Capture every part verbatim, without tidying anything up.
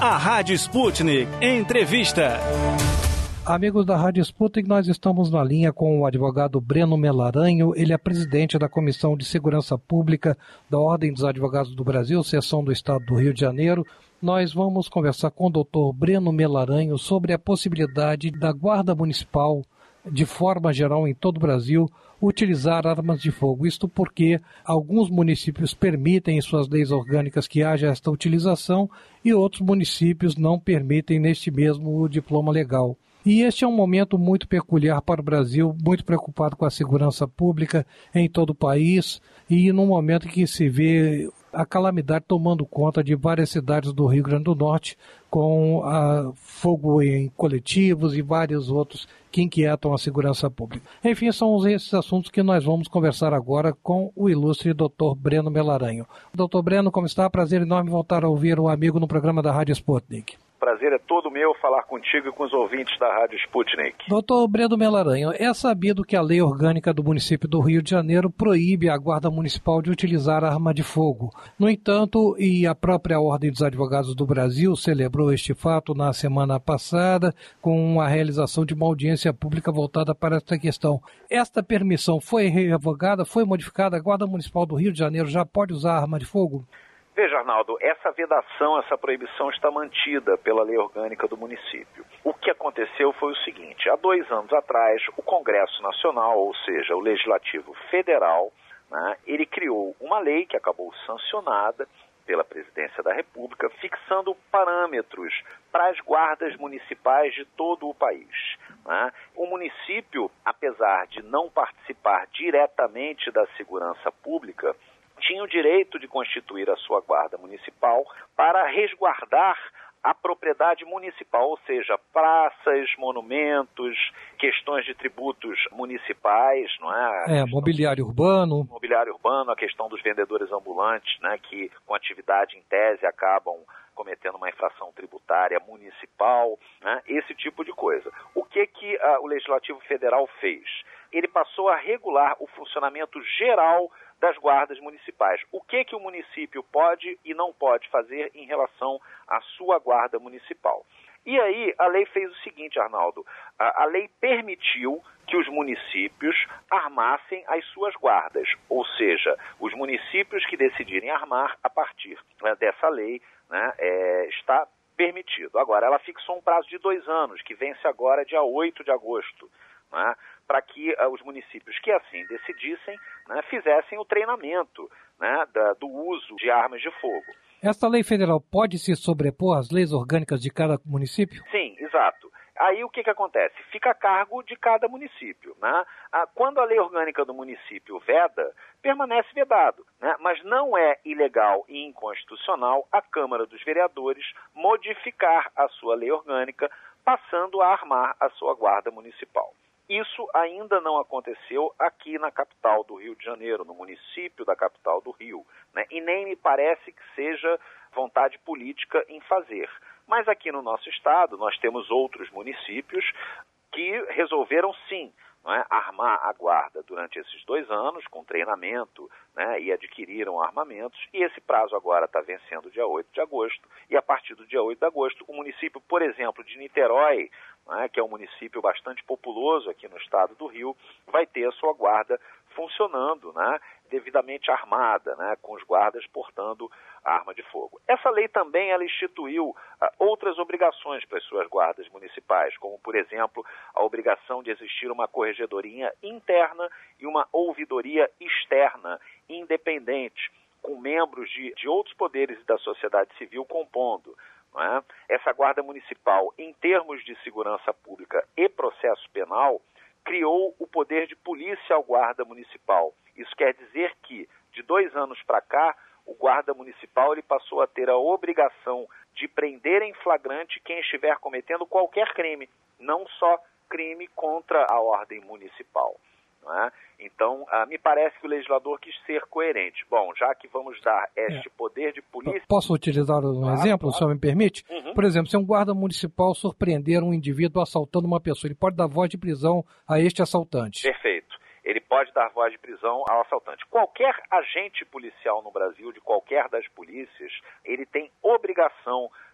A Rádio Sputnik Entrevista. Amigos da Rádio Sputnik, nós estamos na linha com o advogado Breno Melaranho. Ele é presidente da Comissão de Segurança Pública da Ordem dos Advogados do Brasil, seção do Estado do Rio de Janeiro. Nós vamos conversar com o doutor Breno Melaranho sobre a possibilidade da Guarda Municipal, de forma geral em todo o Brasil, utilizar armas de fogo. Isto porque alguns municípios permitem em suas leis orgânicas que haja esta utilização e outros municípios não permitem neste mesmo diploma legal. E este é um momento muito peculiar para o Brasil, muito preocupado com a segurança pública em todo o país e num momento em que se vê a calamidade tomando conta de várias cidades do Rio Grande do Norte, com a fogo em coletivos e vários outros que inquietam a segurança pública. Enfim, são esses assuntos que nós vamos conversar agora com o ilustre doutor Breno Melaranho. doutor Breno, como está? Prazer enorme voltar a ouvir um amigo no programa da Rádio Sputnik. Prazer é todo meu falar contigo e com os ouvintes da Rádio Sputnik. doutor Breno Melaranho, é sabido que a lei orgânica do município do Rio de Janeiro proíbe a Guarda Municipal de utilizar arma de fogo. No entanto, e a própria Ordem dos Advogados do Brasil celebrou este fato na semana passada com a realização de uma audiência pública voltada para esta questão. Esta permissão foi revogada, foi modificada? A Guarda Municipal do Rio de Janeiro já pode usar arma de fogo? Veja, Arnaldo, essa vedação, essa proibição está mantida pela lei orgânica do município. O que aconteceu foi o seguinte: há dois anos atrás, o Congresso Nacional, ou seja, o Legislativo Federal, né, ele criou uma lei que acabou sancionada pela Presidência da República, fixando parâmetros para as guardas municipais de todo o país. Né? O município, apesar de não participar diretamente da segurança pública, tinha o direito de constituir a sua guarda municipal para resguardar a propriedade municipal, ou seja, praças, monumentos, questões de tributos municipais, não é? É, mobiliário urbano. Mobiliário urbano, a questão dos vendedores ambulantes, né, que com atividade em tese acabam cometendo uma infração tributária municipal, né, esse tipo de coisa. O que que uh, o Legislativo Federal fez? Ele passou a regular o funcionamento geral das guardas municipais. O que que o município pode e não pode fazer em relação à sua guarda municipal? E aí a lei fez o seguinte, Arnaldo, a, a lei permitiu que os municípios armassem as suas guardas, ou seja, os municípios que decidirem armar a partir, né, dessa lei, né, é, está permitido. Agora, ela fixou um prazo de dois anos, que vence agora dia oito de agosto, né, para que uh, os municípios que assim decidissem, né, fizessem o treinamento, né, da, do uso de armas de fogo. Esta lei federal pode se sobrepor às leis orgânicas de cada município? Sim, exato. Aí o que que acontece? Fica a cargo de cada município, né? Ah, quando a lei orgânica do município veda, permanece vedado, né? Mas não é ilegal e inconstitucional a Câmara dos Vereadores modificar a sua lei orgânica, passando a armar a sua guarda municipal. Isso ainda não aconteceu aqui na capital do Rio de Janeiro, no município da capital do Rio, né? E nem me parece que seja vontade política em fazer. Mas aqui no nosso estado nós temos outros municípios que resolveram sim, não é, armar a guarda durante esses dois anos com treinamento, né, e adquiriram armamentos, e esse prazo agora está vencendo dia oito de agosto, e a partir do dia oito de agosto o município, por exemplo, de Niterói, né, que é um município bastante populoso aqui no estado do Rio, vai ter a sua guarda funcionando, né, devidamente armada, né, com os guardas portando arma de fogo. Essa lei também ela instituiu uh, outras obrigações para as suas guardas municipais, como, por exemplo, a obrigação de existir uma corregedoria interna e uma ouvidoria externa, independente, com membros de, de outros poderes da sociedade civil compondo. Não é? Essa guarda municipal, em termos de segurança pública e processo penal, criou o poder de polícia ao guarda municipal. Isso quer dizer que, de dois anos para cá, o guarda municipal ele passou a ter a obrigação de prender em flagrante quem estiver cometendo qualquer crime, não só crime contra a ordem municipal. Não é? Então, ah, me parece que o legislador quis ser coerente. Bom, já que vamos dar este é. poder de polícia... Posso utilizar um claro, exemplo, claro. Se o senhor me permite? Uhum. Por exemplo, se um guarda municipal surpreender um indivíduo assaltando uma pessoa, ele pode dar voz de prisão a este assaltante. Perfeito. Ele pode dar voz de prisão ao assaltante. Qualquer agente policial no Brasil, de qualquer das polícias, ele tem obrigação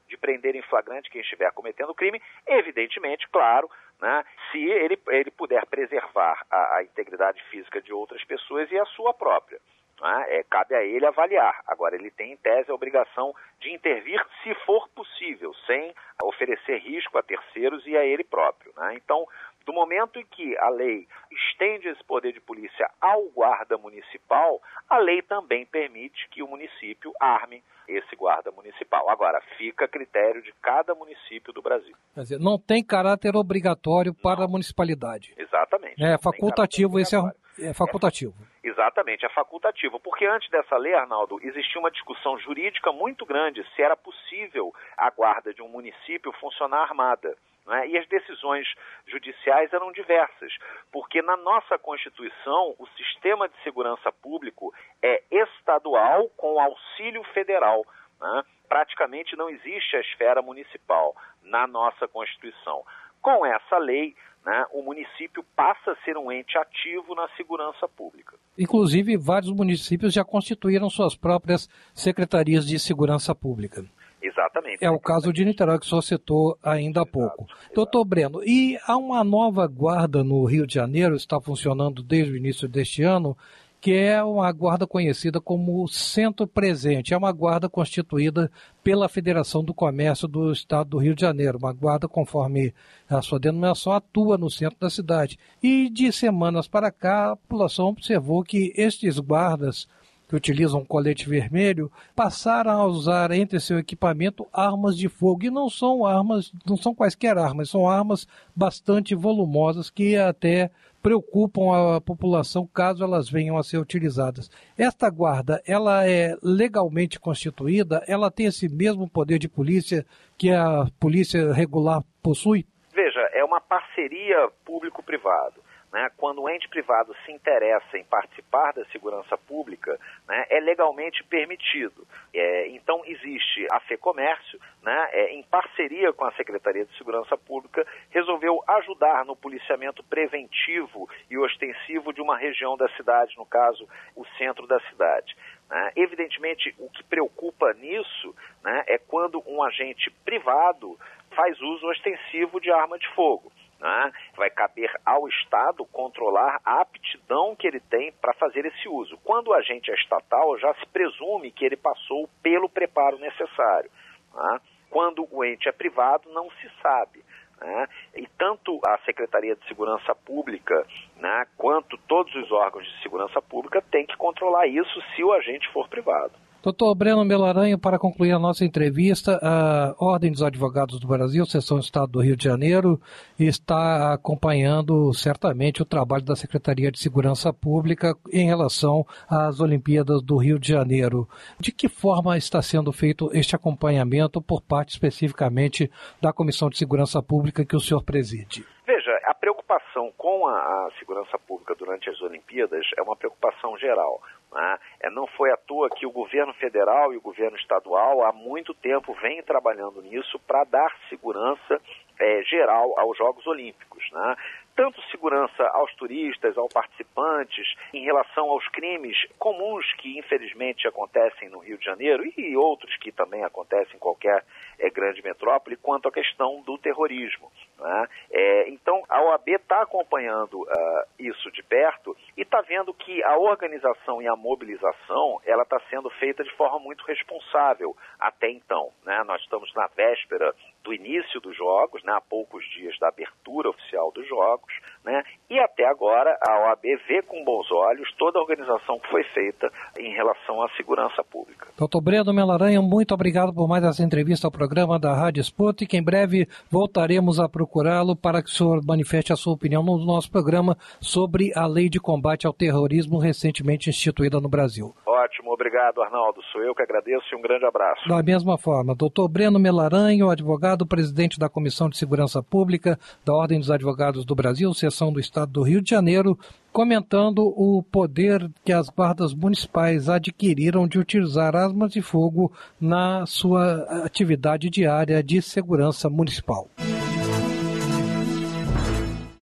de prender em flagrante quem estiver cometendo crime, evidentemente, claro, né, se ele, ele puder preservar a, a integridade física de outras pessoas e a sua própria. Né, é, cabe a ele avaliar. Agora, ele tem, em tese, a obrigação de intervir, se for possível, sem oferecer risco a terceiros e a ele próprio. Né? Então, do momento em que a lei estende esse poder de polícia ao guarda municipal, a lei também permite que o município arme esse guarda municipal. Agora, fica a critério de cada município do Brasil. Quer dizer, não tem caráter obrigatório para não. a municipalidade. Exatamente. É facultativo, esse é, é facultativo. É, exatamente, é facultativo. Porque antes dessa lei, Arnaldo, existia uma discussão jurídica muito grande se era possível a guarda de um município funcionar armada. Né? E as decisões judiciais eram diversas, porque na nossa Constituição o sistema de segurança público é estadual com auxílio federal. Né? Praticamente não existe a esfera municipal na nossa Constituição. Com essa lei, né, o município passa a ser um ente ativo na segurança pública. Inclusive, vários municípios já constituíram suas próprias secretarias de segurança pública. Exatamente. É o caso de Niterói que o senhor citou ainda há pouco. Exato. Doutor Breno, e há uma nova guarda no Rio de Janeiro, está funcionando desde o início deste ano, que é uma guarda conhecida como Centro Presente. É uma guarda constituída pela Federação do Comércio do Estado do Rio de Janeiro. Uma guarda, conforme a sua denominação, atua no centro da cidade. E de semanas para cá, a população observou que estes guardas que utilizam colete vermelho, passaram a usar entre seu equipamento armas de fogo. E não são armas, não são quaisquer armas, são armas bastante volumosas que até preocupam a população caso elas venham a ser utilizadas. Esta guarda, ela é legalmente constituída? Ela tem esse mesmo poder de polícia que a polícia regular possui? Veja, é uma parceria público-privado. Né, quando o ente privado se interessa em participar da segurança pública, né, é legalmente permitido. É, então, existe a FEComércio, né, é, em parceria com a Secretaria de Segurança Pública, resolveu ajudar no policiamento preventivo e ostensivo de uma região da cidade, no caso, o centro da cidade. Né. Evidentemente, o que preocupa nisso, né, é quando um agente privado faz uso ostensivo de arma de fogo. Né? Vai caber ao Estado controlar a aptidão que ele tem para fazer esse uso. Quando o agente é estatal, já se presume que ele passou pelo preparo necessário. Né? Quando o ente é privado, não se sabe. Né? E tanto a Secretaria de Segurança Pública, né, quanto todos os órgãos de segurança pública têm que controlar isso se o agente for privado. Doutor Breno Melaranho, para concluir a nossa entrevista, a Ordem dos Advogados do Brasil, Seção Estado do Rio de Janeiro, está acompanhando certamente o trabalho da Secretaria de Segurança Pública em relação às Olimpíadas do Rio de Janeiro. De que forma está sendo feito este acompanhamento por parte especificamente da Comissão de Segurança Pública que o senhor preside? Veja, a preocupação com a, a segurança pública durante as Olimpíadas é uma preocupação geral. Né? É, não foi à toa que o governo federal e o governo estadual há muito tempo vêm trabalhando nisso para dar segurança é, geral aos Jogos Olímpicos. Né? Tanto segurança aos turistas, aos participantes, em relação aos crimes comuns que infelizmente acontecem no Rio de Janeiro e outros que também acontecem em qualquer é, grande metrópole, quanto à questão do terrorismo. Né? É, então, a O A B está acompanhando uh, isso de perto e está vendo que a organização e a mobilização ela está sendo feita de forma muito responsável até então. Né? Nós estamos na véspera do início dos Jogos, né? Há poucos dias da abertura oficial dos Jogos, né? E até agora a O A B vê com bons olhos toda a organização que foi feita em relação à segurança pública. Doutor Breno Melaranho, muito obrigado por mais essa entrevista ao programa da Rádio Sputnik. Em breve voltaremos a procurá-lo para que o senhor manifeste a sua opinião no nosso programa sobre a lei de combate ao terrorismo recentemente instituída no Brasil. Ótimo, obrigado, Arnaldo. Sou eu que agradeço e um grande abraço. Da mesma forma, doutor Breno Melaranho, advogado, presidente da Comissão de Segurança Pública da Ordem dos Advogados do Brasil, Seção do Estado do Rio de Janeiro, comentando o poder que as guardas municipais adquiriram de utilizar armas de fogo na sua atividade diária de segurança municipal.